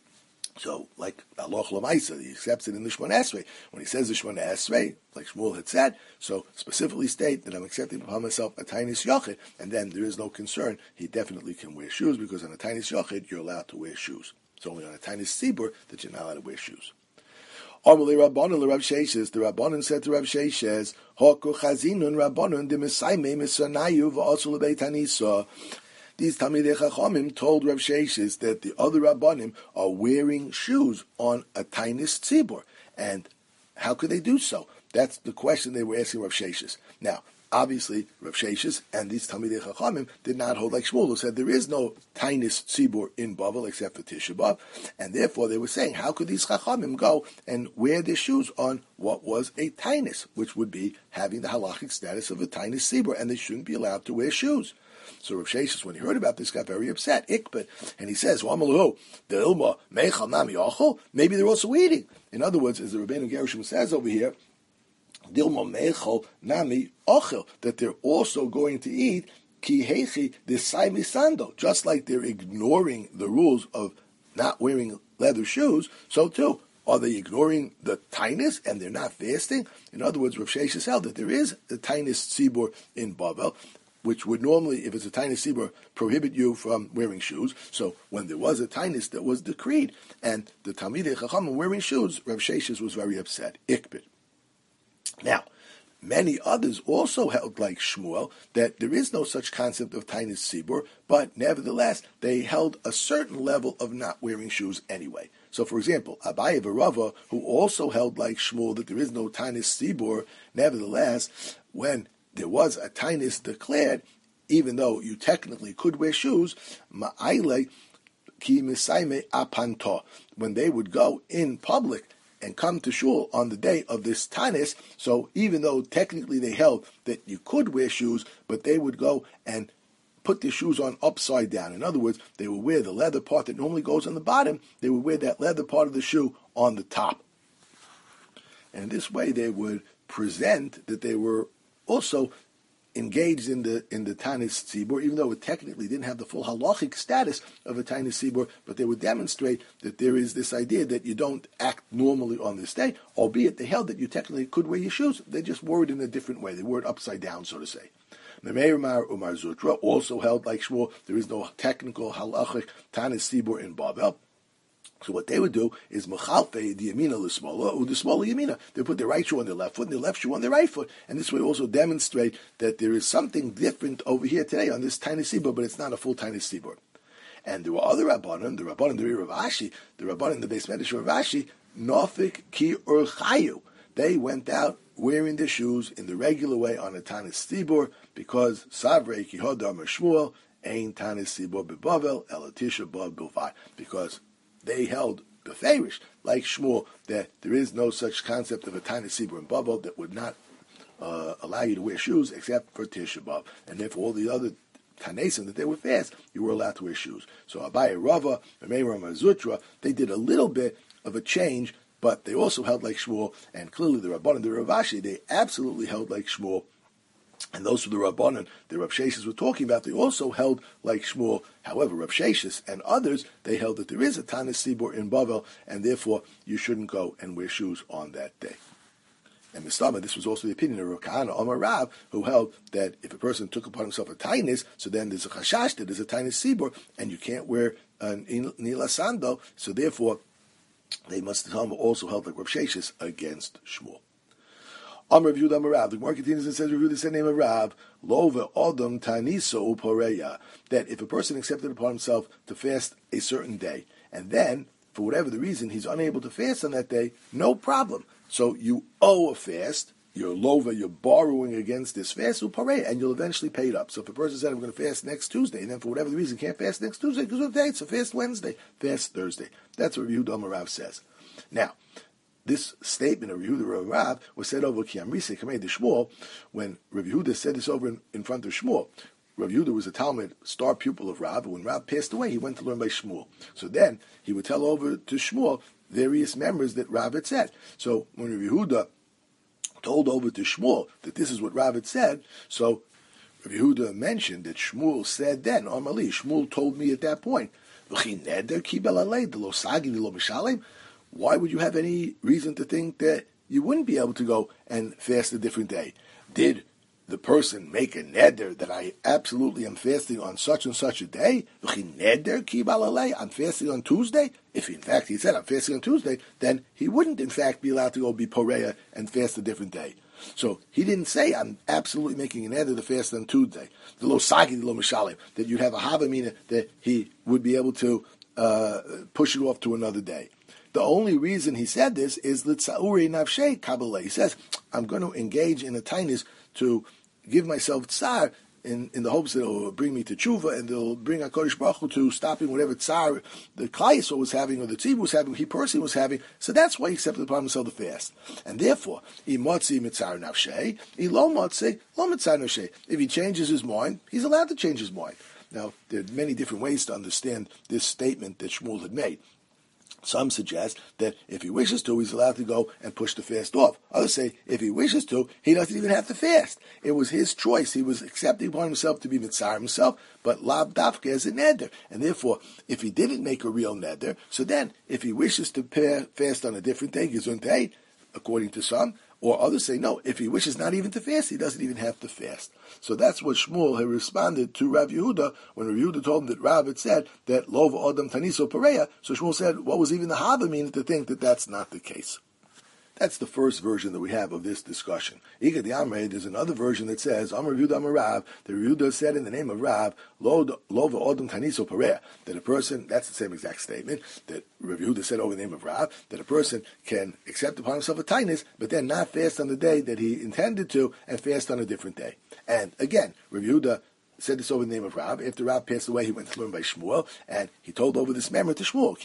So, like Aloch Lamaisa, he accepts it in the Shemona Esrei. When he says the Shemona Esrei, like Shmuel had said, so specifically state that I'm accepting upon myself a tainis yochid, and then there is no concern. He definitely can wear shoes, because on a tainis yochid, you're allowed to wear shoes. It's only on a tainis sibur that you're not allowed to wear shoes. Amalei Rabbanon l'Rav Sheishes, the Rabbanon said to Rav Sheishes, Hoku chazinun Rabbanon de Mesaime Mesanayu v'asul lebeit hanisa. These Talmidei Chachamim told Rav Sheishes that the other Rabbanim are wearing shoes on a tainis tzibur. And how could they do so? That's the question they were asking Rav Sheishes. Now, obviously, Rav Sheishes and these Talmidei Chachamim did not hold like Shmuel, who said there is no tainis tzibur in Bavel except for Tisha B'Av. And therefore they were saying, how could these Chachamim go and wear their shoes on what was a tainis, which would be having the halachic status of a tainis tzibur, and they shouldn't be allowed to wear shoes. So Rav Sheishes, when he heard about this, got very upset. Ikbet, and he says, the ilma meichal nami achol. Maybe they're also eating. In other words, as the Rebbeinu Gershom says over here, dilma meichal nami achol, that they're also going to eat ki heichi desai misando, just like they're ignoring the rules of not wearing leather shoes. So too, are they ignoring the tainis and they're not fasting? In other words, Rav Sheishes held that there is a tainis tzibur in Bavel, which would normally, if it's a tainis sibur, prohibit you from wearing shoes. So when there was a tainis that was decreed, and the Talmidei Chachamim wearing shoes, Rav Sheishes was very upset. Ikbid. Now, many others also held like Shmuel that there is no such concept of tainis sibur, but nevertheless they held a certain level of not wearing shoes anyway. So, for example, Abaye Rava, who also held like Shmuel that there is no tainis sibur, nevertheless, when there was a tainis declared, even though you technically could wear shoes, ma'ayle ki misaime apanto, when they would go in public and come to shul on the day of this tainis, so even though technically they held that you could wear shoes, but they would go and put their shoes on upside down. In other words, they would wear the leather part that normally goes on the bottom, they would wear that leather part of the shoe on the top. And in this way they would present that they were also engaged in the in the Tanis Tzibur, even though it technically didn't have the full halachic status of a Tanis Tzibur, but they would demonstrate that there is this idea that you don't act normally on this day, albeit they held that you technically could wear your shoes. They just wore it in a different way. They wore it upside down, so to say. Meir Mar Umar Zutra also held like Shmuel, there is no technical halachic Tanis Tzibur in Bavel. So what they would do is Mechalfe the Yamina l'Smola or the Smola Yamina. They put their right shoe on their left foot and their left shoe on their right foot. And this would also demonstrate that there is something different over here today on this tiny Sibur, but it's not a full tiny Sibur. And there were other Rabbanan, the Rabbanan, the Rav Ashi, the Rabbanan, the Beis Medrash Rav Ashi, Nofik Ki Ur Chayu. They went out wearing their shoes in the regular way on a tiny Sibur because Savrei Ki Hodar Shmuel Ein tiny Sibur Bebavel Elatisha Bab Bilvad. Because they held beferish, like Shmuel, that there is no such concept of a tiny Sibur and Bavel that would not uh, allow you to wear shoes except for Tisha B'Av. And therefore all the other Tanesim that they were fast, you were allowed to wear shoes. So Abaye Rava, Meir Mazutra, they did a little bit of a change, but they also held like Shmuel, and clearly the Rabbanan and the Rav Ashi, they absolutely held like Shmuel. And those were the Rabbanan, the Rav Sheshes were talking about, they also held like Shmuel. However, Rav Sheshes and others, they held that there is a Tanis Sibur in Bavel, and therefore you shouldn't go and wear shoes on that day. And Mistama, this was also the opinion of Rav Kahana Omar Rav, who held that if a person took upon himself a tainis, so then there's a chashash that there's a Tanis Sibur, and you can't wear an Nila Sando, so therefore they must have also held like Rav Sheshes against Shmuel. Amar Rav Yehuda Amar Rav. The Gemara continues and says, Rav Yehuda said, name of Rav, Lova Odom Taniso Uporeya, that if a person accepted upon himself to fast a certain day, and then, for whatever the reason, he's unable to fast on that day, no problem. So you owe a fast, you're Lova, you're borrowing against this fast, Uporeya, and you'll eventually pay it up. So if a person said, I'm going to fast next Tuesday, and then for whatever the reason can't fast next Tuesday, because of the day, it's a fast Wednesday, fast Thursday. That's what Rav Yehuda Amar Rav says. Now, this statement of Rav Yehuda Rav Rav was said over Kiamrise Kamei de Shmuel when Rav Yehuda said this over in, in front of Shmuel. Rav Yehuda was a Talmud star pupil of Rav, and when Rav passed away, he went to learn by Shmuel. So then he would tell over to Shmuel various members that Rav had said. So when Rav Yehuda told over to Shmuel that this is what Rav had said, so Rav Yehuda mentioned that Shmuel said then, Amali, Shmuel told me at that point, why would you have any reason to think that you wouldn't be able to go and fast a different day? Did the person make a neder that I absolutely am fasting on such and such a day? I'm fasting on Tuesday? If in fact he said I'm fasting on Tuesday, then he wouldn't in fact be allowed to go be poreya and fast a different day. So he didn't say I'm absolutely making an neder to fast on Tuesday. The lo sagi, the lo mishalim, that you'd have a havamina that he would be able to uh, push it off to another day. The only reason he said this is l'tzauri nafshei kabbalah. He says, I'm going to engage in a tainis to give myself tsar in, in the hopes that it will bring me to tshuva and it'll bring HaKadosh Baruch Hu to stopping whatever tsar the Klal Yisrael was having or the tzibur was having, he personally was having. So that's why he accepted upon himself the fast. And therefore, imotzi mitzar nafshei, ilo motzi lo mitzar nafshei. If he changes his mind, he's allowed to change his mind. Now, there are many different ways to understand this statement that Shmuel had made. Some suggest that if he wishes to, he's allowed to go and push the fast off. Others say if he wishes to, he doesn't even have to fast. It was his choice. He was accepting upon himself to be mitzar himself, but lab dafke as a neder. And therefore, if he didn't make a real neder, so then if he wishes to fast on a different day, gesundheit, according to some, or others say no, if he wishes not even to fast, he doesn't even have to fast. So that's what Shmuel had responded to Rav Yehuda when Rav Yehuda told him that Rav had said that Lova Adam Taniso Pereya. So Shmuel said, what was even the Hava mean to think that that's not the case? That's the first version that we have of this discussion. Iga de Amre, there's another version that says, Amar Rav Yehuda Amar Rav, the Rav Yehuda said in the name of Rav, Lova Adam Taniso Pereya, that a person, that's the same exact statement, that Rav Yehuda said over the name of Rav, that a person can accept upon himself a tightness, but then not fast on the day that he intended to, and fast on a different day. And again, Rav Yehuda said this over the name of Rav. After Rav passed away, he went to learn by Shmuel, and he told over this memory to Shmuel.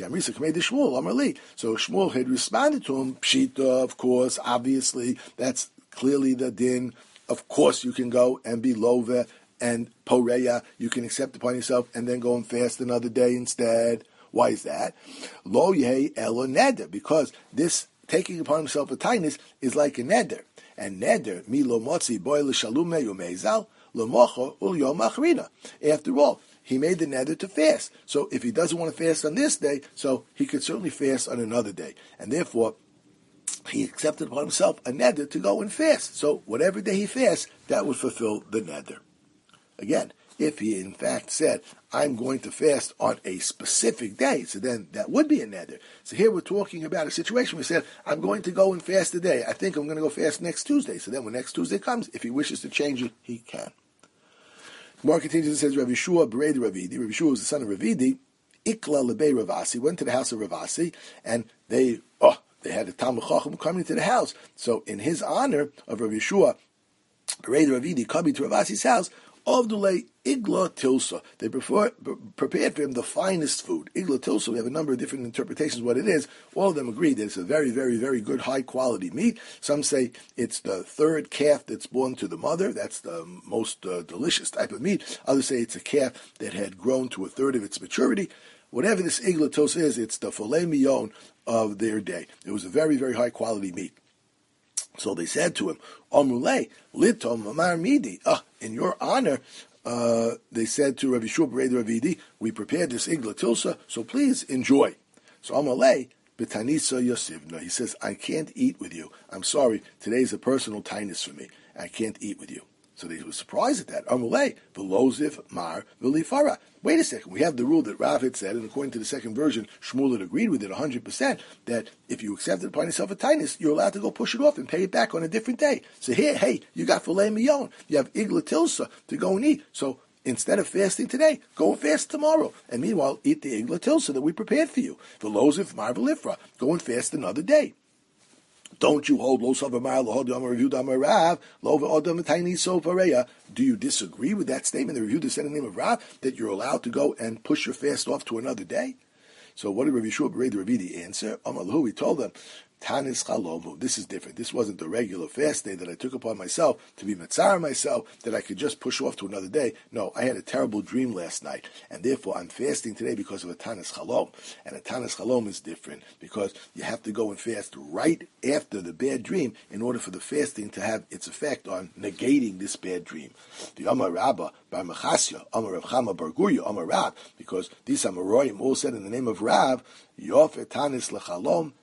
Shmuel, so Shmuel had responded to him, Pshita, of course, obviously, that's clearly the din. Of course you can go and be love and poreya, you can accept upon yourself and then go and fast another day instead. Why is that? Lo yeh elo neder, because this taking upon himself a tinus is like a neder. And neder, mi lo motzi boy l'shalume yomezal, lo mocho ul yom achrina. After all, he made the neder to fast. So if he doesn't want to fast on this day, so he could certainly fast on another day. And therefore, he accepted upon himself a neder to go and fast. So whatever day he fasts, that would fulfill the neder. Again, if he in fact said, I'm going to fast on a specific day, so then that would be a neder. So here we're talking about a situation where he said, I'm going to go and fast today. I think I'm going to go fast next Tuesday. So then when next Tuesday comes, if he wishes to change it, he can. Gemara continues and says, Rav Yeshua bered Ravidi. Rav Yeshua was the son of Ravidi. Ikla lebei Ravasi, went to the house of Ravasi, and they, oh, they had a Talmud Chacham coming to the house. So in his honor of Rav Yeshua, bered Ravidi coming to Ravasi's house, Avdulei Igla Tilsa. They prefer, prepared for him the finest food. Igla Tilsa, we have a number of different interpretations of what it is. All of them agree that it's a very, very, very good, high-quality meat. Some say it's the third calf that's born to the mother. That's the most uh, delicious type of meat. Others say it's a calf that had grown to a third of its maturity. Whatever this Igla Tilsa is, it's the filet mignon of their day. It was a very, very high-quality meat. So they said to him, Amrulei, litom amar midi. Ah, in your honor, uh, they said to Rav Yeshua bered Ravidi, we prepared this igla tilsa, so please enjoy. So Amrulei, betanisa yosivna. He says, I can't eat with you. I'm sorry, today's a personal tinus for me. I can't eat with you. So they were surprised at that. Amrulei, velozif mar velifara. Wait a second, we have the rule that Rav had said, and according to the second version, Shmuel had agreed with it one hundred percent, that if you accept it upon yourself a tinus, you're allowed to go push it off and pay it back on a different day. So here, hey, you got filet mignon, you have igla tilsa to go and eat. So instead of fasting today, go and fast tomorrow. And meanwhile, eat the igla tilsa that we prepared for you. Velozif mar velifra. Go and fast another day. Don't you hold lo savamar lo hodam review damar Rav lo ve'odam tiny so pareya? Do you disagree with that statement? The review that said in the name of Rav that you're allowed to go and push your fast off to another day. So what did Rav Yeshua bered Ravidi answer? Amalahu, he told them, Tanis chalomu. This is different. This wasn't the regular fast day that I took upon myself to be metzar myself that I could just push off to another day. No, I had a terrible dream last night, and therefore I'm fasting today because of a tanis chalom. And a tanis chalom is different because you have to go and fast right after the bad dream in order for the fasting to have its effect on negating this bad dream. The Amar Rabba bar Mechasya, Amar Rav Chama bar Gurya, Amar Rav, because these Amoraim all said in the name of Rav, Yof etanis lechalom.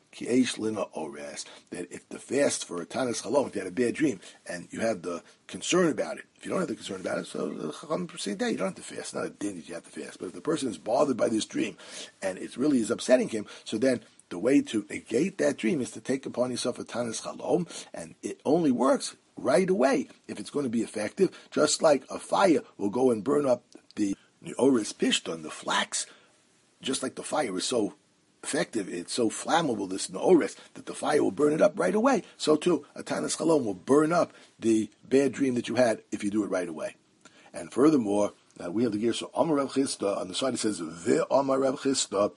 That if the fast for a tanis chalom, if you had a bad dream and you have the concern about it, if you don't have the concern about it, so the chacham say day you don't have to fast. It's not a din that you have to fast. But if the person is bothered by this dream and it really is upsetting him, so then the way to negate that dream is to take upon yourself a tanis chalom, and it only works right away if it's going to be effective. Just like a fire will go and burn up the oris pishton, the flax, just like the fire is so effective, it's so flammable, this naores, that the fire will burn it up right away. So too, a tanis chalom will burn up the bad dream that you had if you do it right away. And furthermore, uh, we have the gear, so Amar Rav Chisda, on the side it says, Ve Amar Rav Chisda,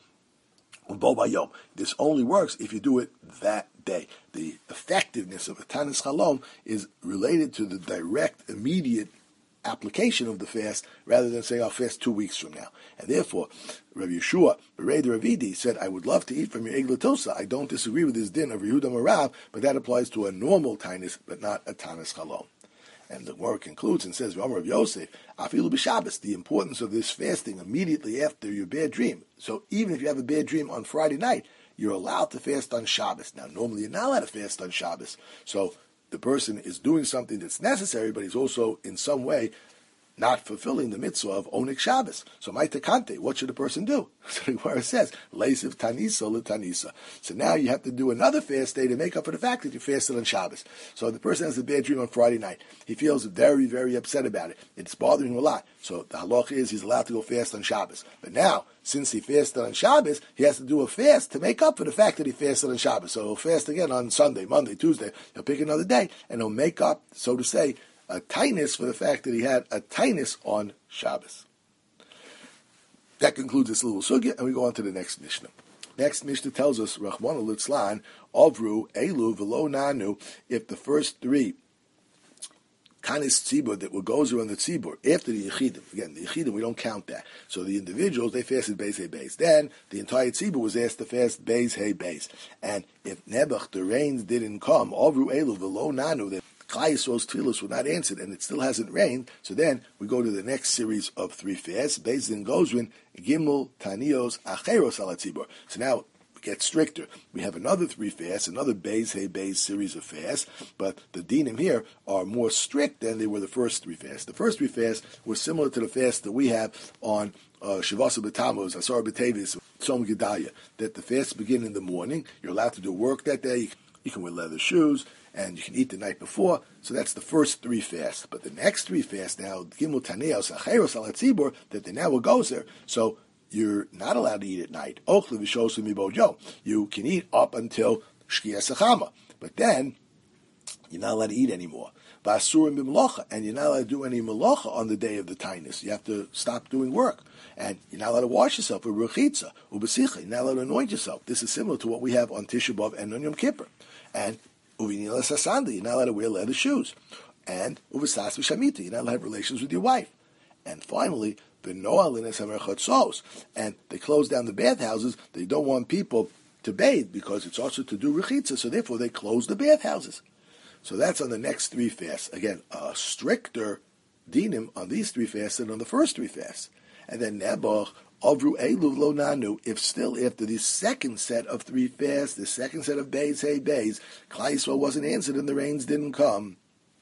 Bo Bayom. This only works if you do it that day. The effectiveness of a tanis chalom is related to the direct, immediate application of the fast, rather than saying I'll fast two weeks from now. And therefore, Rav Yeshua bered Ravidi said, I would love to eat from your igla tilsa. I don't disagree with this din of Yehuda Marav, but that applies to a normal tanis, but not a tanis chalom. And the Gemara concludes and says, Rav Yosef, Afilu b'Shabbos, the importance of this fasting immediately after your bad dream. So even if you have a bad dream on Friday night, you're allowed to fast on Shabbos. Now, normally you're not allowed to fast on Shabbos. So the person is doing something that's necessary, but he's also in some way not fulfilling the mitzvah of Onik Shabbos. So, my tekante, what should a person do? So the Gemara says, Leisiv tanisa l'tanisa. So now you have to do another fast day to make up for the fact that you fasted on Shabbos. So the person has a bad dream on Friday night. He feels very, very upset about it. It's bothering him a lot. So the halach is he's allowed to go fast on Shabbos. But now, since he fasted on Shabbos, he has to do a fast to make up for the fact that he fasted on Shabbos. So he'll fast again on Sunday, Monday, Tuesday. He'll pick another day, and he'll make up, so to say, a tinus for the fact that he had a tinus on Shabbos. That concludes this little sugya, and we go on to the next Mishnah. Next Mishnah tells us, Rachmana litzlan, Ovru, Elu, Velo Nanu, if the first three Kanis tzibur that will goes around the tzibur after the yechidim. Again, the yechidim we don't count that. So the individuals they fasted beis hey beis. Then the entire tzibur was asked to fast beis hey beis. And if Nebuch the rains didn't come, avru elu v'lo nanu that Klal Yisrael's tefillos were not answered, and it still hasn't rained. So then we go to the next series of three fasts. Beis Din Gozrin Gimel Tanios Acheros Al Tzibur. So now get stricter. We have another three fasts, another Beis Hey Beis series of fasts, but the dinim here are more strict than they were the first three fasts. The first three fasts were similar to the fast that we have on uh, Shavasa B'Tammuz, Asar B'Tevis, Tzom Gedalia, that the fasts begin in the morning. You're allowed to do work that day. You can, you can wear leather shoes, and you can eat the night before. So that's the first three fasts. But the next three fasts now, Gimel Taneos Acheros Al Tzibur, that the now goes there. So you're not allowed to eat at night. You can eat up until Shkias Achama, but then you're not allowed to eat anymore. And you're not allowed to do any melacha on the day of the tainus. You have to stop doing work. And you're not allowed to wash yourself with rechitza, ubesicha. You're not allowed to anoint yourself. This is similar to what we have on Tisha B'Av and on Yom Kippur. And uvinila sasanda, you're not allowed to wear leather shoes. And uvesas v'shamita, you're not allowed to have relations with your wife. And finally, the noal in chatzos, and they close down the bathhouses. They don't want people to bathe because it's also to do rechitza, so therefore they close the bathhouses. So that's on the next three fasts. Again, a stricter dinim on these three fasts than on the first three fasts. And then Nebuch, Avru Eluv Lo Nanu, if still after the second set of three fasts, the second set of Beis Hey Beis, Klal Yisrael wasn't answered and the rains didn't come,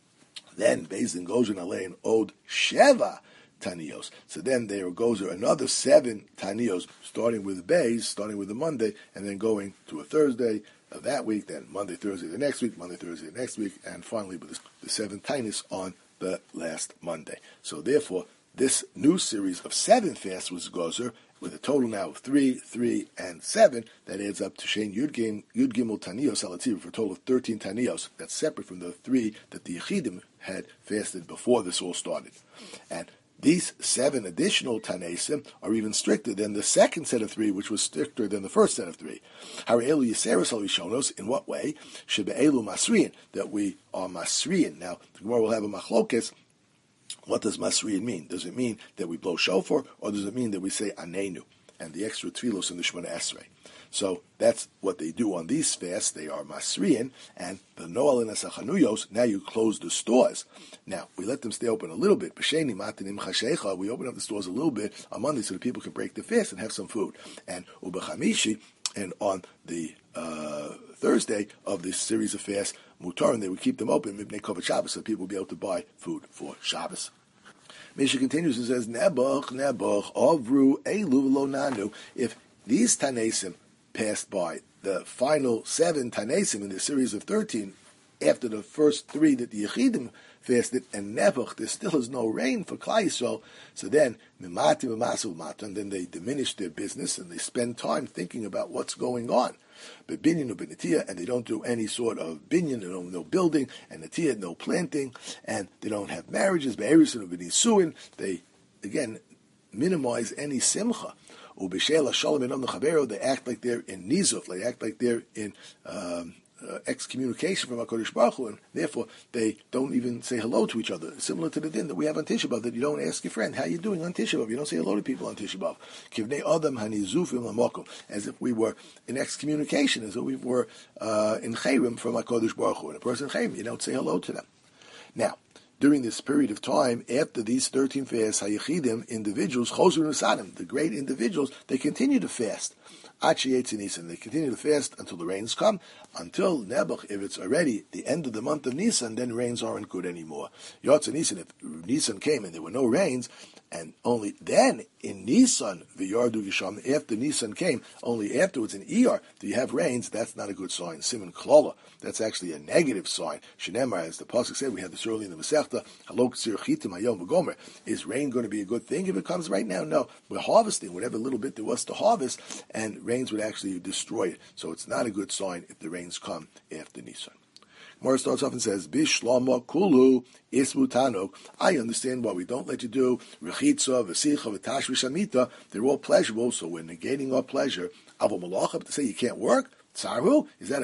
then Beis Din Gozrin Alein Od Sheva Tanios. So then there goes another seven Tanios, starting with Beis, starting with the Monday, and then going to a Thursday of that week, then Monday, Thursday the next week, Monday, Thursday the next week, and finally with the seventh Tainus on the last Monday. So therefore, this new series of seven fasts was Gozer, with a total now of three, three, and seven. That adds up to Shein Yud Gim, Yud Gimel Tanios Alativ for a total of thirteen Tanios. That's separate from the three that the Yechidim had fasted before this all started. And these seven additional Tanesim are even stricter than the second set of three, which was stricter than the first set of three. Harelu Yiseres al Rishonos, in what way? Shebe'elu Masriyin, that we are Masriyin. Now, the Gemara will have a machlokes. What does Masriyin mean? Does it mean that we blow shofar, or does it mean that we say Anenu, and the extra tefillos in the Shemona Esrei? So that's what they do on these fasts. They are Masriyin, and the Noal and Asachanuyos, now you close the stores. Now, we let them stay open a little bit. B'sheni matinim chashecha, we open up the stores a little bit on Monday so that people can break the fast and have some food. And Ubechamishi, and on the uh, Thursday of this series of fasts, Mutar, and they would keep them open, Mibnei Kovat Shabbos, so people would be able to buy food for Shabbos. Misha continues and says, Nebuch, Nebuch, Avru, Elu, Lo Nanu. If these Tanesim passed by, the final seven Tanesim in the series of thirteen, after the first three that the Yechidim fasted, and Nebuch, there still is no rain for Klal Yisrael, so then, Mimati, Mimasu, Mata, and then they diminish their business, and they spend time thinking about what's going on. But binyan or b'netiya, and they don't do any sort of binyan, no, no building, and netiya, no planting, and they don't have marriages, be'erisin or b'nisuin, they, again, minimize any simcha. Ubeshela shalom enam nechavero, they act like they're in nizuf, they act like they're in um, uh, excommunication from HaKadosh Baruch Hu, and therefore they don't even say hello to each other. Similar to the din that we have on Tisha B'Av, that you don't ask your friend, how you doing on Tisha B'Av? You don't say hello to people on Tisha B'Av. Kivnei adam hanizufim lamokum, as if we were in excommunication, as if we were uh, in chayrim from HaKadosh Baruch Hu. And a person in chayrim, you don't say hello to them. Now, during this period of time, after these thirteen fasts, hayechidim, individuals, chosur nusadim, the great individuals, they continue to fast. Achi Yetzi Nisan, they continue to fast until the rains come, until Nebuch, if it's already the end of the month of Nisan, then rains aren't good anymore. Yotze Nisan, if Nisan came and there were no rains, and only then in Nisan, v'yardu Gisham, after Nisan came, only afterwards in Iyar do you have rains, that's not a good sign. Simon Klola, that's actually a negative sign. Shenemar, as the Pasuk said, we had this early in the Masechta, Halok Tzir Chitim Hayom V'Gomer. Is rain going to be a good thing if it comes right now? No. We're harvesting whatever little bit there was to harvest, and rains would actually destroy it. So it's not a good sign if the rains come after Nisan. Gemara starts off and says, Bishlama kulu ismu tanuk. I understand why we don't let you do rechitza, v'sicha, v'tash, v'shamita. They're all pleasurable, so we're negating our pleasure. Avo malacha, to say you can't work, tzaru, is that a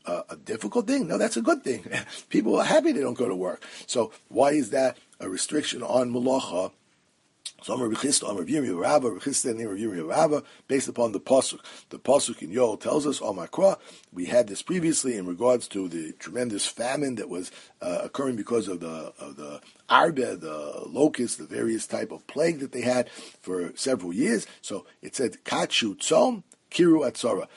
a, a difficult thing? No, that's a good thing. People are happy they don't go to work. So why is that a restriction on malacha? So Amar B'chista, Amar Yirmi Rabba, B'chista and Yirmi Rabba, based upon the pasuk. The pasuk in Yoel tells us, Al Makra, we had this previously in regards to the tremendous famine that was uh, occurring because of the of the arbe, the locust, the various type of plague that they had for several years. So it said, Kachu Tzom, Kiru Atzara.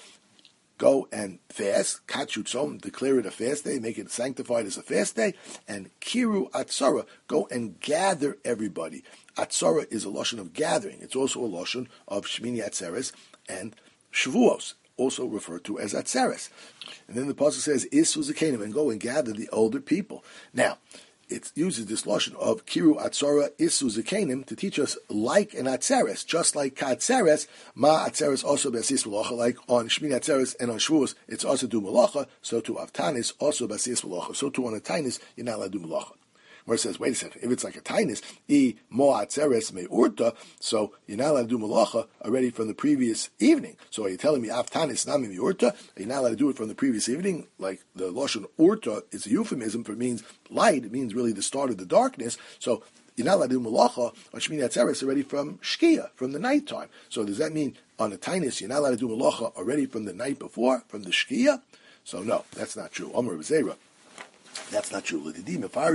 Go and fast, Kachu Tzom, declare it a fast day, make it sanctified as a fast day, and Kiru Atzara, go and gather everybody. Atzara is a loshon of gathering. It's also a loshon of Shmini Atzeres and Shavuos, also referred to as Atzeres. And then the pasuk says, Isu Zekanim, and go and gather the older people. Now, it uses this loshon of Kiru Atzara Isu Zekanim to teach us like an Atzeres, just like Katzeres, Ma Atzeres also Basis Malacha, like on Shmini Atzeres and on Shavuos, it's also do Malacha, so to Avtanis, also Basis Malacha, so to on a Tainis, you're not allowed to do Malacha. Where it says, wait a second, if it's like a Tainis, I Mo Atzeres Me Urta, so you're not allowed to do Malacha already from the previous evening. So are you telling me Avtanis Nami Mi Urta? Are you not allowed to do it from the previous evening? Like the Loshon Urta is a euphemism for it means light, it means really the start of the darkness. So you're not allowed to do Malacha on Shmini Atzeres already from Shkia, from the nighttime. So does that mean on a Tainis you're not allowed to do Malacha already from the night before, from the Shkia? So no, that's not true. Omer B'Zera. That's not true. The Rav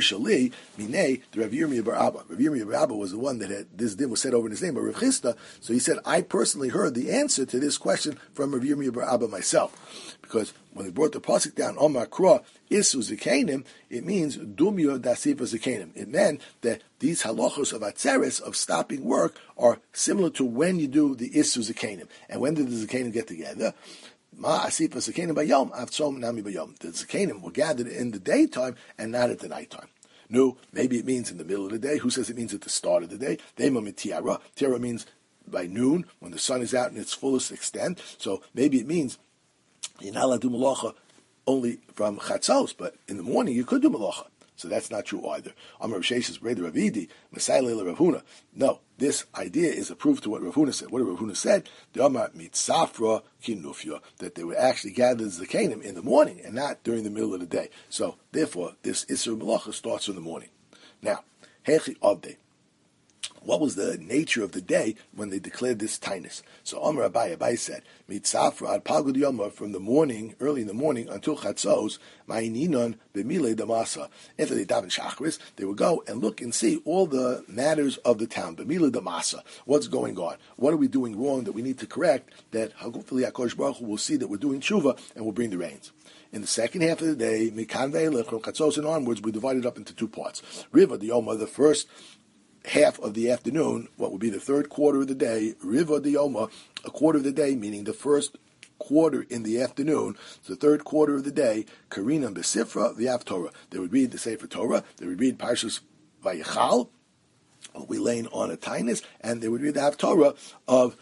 Yirmiyah bar Abba. Rav Yirmiyah bar Abba was the one that had, this din was said over in his name, but Rav Chisda. So he said, I personally heard the answer to this question from Rav Yirmiyah bar Abba myself, because when they brought the pasuk down on Makra Isu Zekanim, it means Dumya Dasifa Zekanim. It meant that these halachos of Atzeres of stopping work are similar to when you do the Isu Zekanim. And when did the Zekanim get together? Ma asifa zekanim bayom, avtzom nami bayom. The zekanim were gathered in the daytime and not at the nighttime. No, maybe it means in the middle of the day. Who says it means at the start of the day? Dema mitiara. Tiara means by noon, when the sun is out in its fullest extent. So maybe it means you're not allowed to do malacha only from chatzos, but in the morning you could do malacha. So that's not true either. Amar Rav Sheshes Breda Ravidi, Messiah Leila Rav Huna. No, this idea is a proof to what Rav Huna said. What did Rav Huna said? The Amar Mitzafra Kinufya, that they would actually gather the Zekanim in the morning and not during the middle of the day. So therefore, this Isser Malacha starts in the morning. Now, Hechi Avdei. What was the nature of the day when they declared this tainus? So Amar Abai, Abai said, Mitzafra ad Pagud Yoma, from the morning, early in the morning, until Chatzos, Ma'ininon b'mile damasa. After they daven Shachris, they would go and look and see all the matters of the town, b'mile damasa. What's going on? What are we doing wrong that we need to correct, that hopefully HaKadosh Baruch Hu will see that we're doing tshuva and will bring the rains. In the second half of the day, Mikan ve'elech, from Chatzos and onwards, we divided up into two parts. Riva the Yoma, the first half of the afternoon, what would be the third quarter of the day, Riva Diyoma, a quarter of the day, meaning the first quarter in the afternoon, the third quarter of the day, Karina Besifra, the Torah. They would read the Sefer Torah, they would read Parshas Vayichal, we laying on a tainus, and they would read the Torah of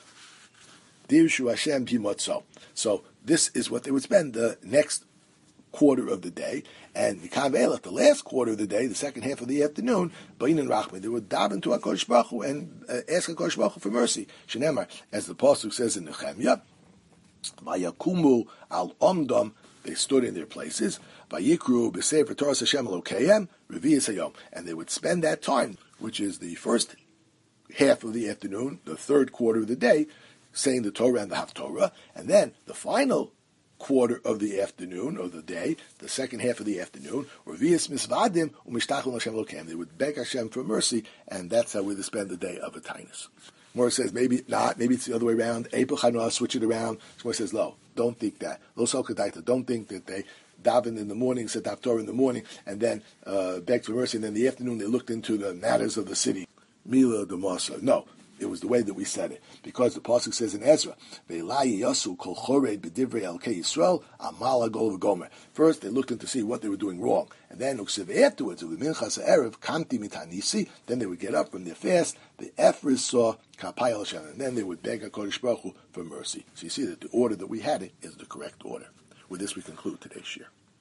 Dirshu Hashem Pimotzo. So this is what they would spend the next quarter of the day, and Mikan Ve'elach, the last quarter of the day, the second half of the afternoon, Ba'in and Rachman, they would daven to HaKadosh Baruch Hu and uh, ask HaKadosh Baruch Hu for mercy. Shenemar, as the pasuk says in Nehemiah, Vayakumu al Omdom, they stood in their places, Vayikru b'Sefer Torah Hashem Elokeihem, Revi'as Hayom, and they would spend that time, which is the first half of the afternoon, the third quarter of the day, saying the Torah and the Haftorah, and then the final quarter of the afternoon, or the day, the second half of the afternoon, Revi'as Misvadim u'Mishtachel Hashem Elokeihem. They would beg Hashem for mercy, and that's how we would spend the day of a tainus. Morah says maybe not, maybe it's the other way around. April Chanua, switch it around. Shmuel says no, don't think that. Lo Sokadaita, don't think that they davened in the morning, said Haftorah in the morning, and then uh, begged for mercy, and then in the afternoon they looked into the matters of the city. Mila Demasa. No. It was the way that we said it, because the pasuk says in Ezra, first they looked in to see what they were doing wrong, and then afterwards, then they would get up from their fast, the Ephraim saw and then they would beg HaKadosh Baruch Hu for mercy. So you see that the order that we had it is the correct order. With this we conclude today's shir.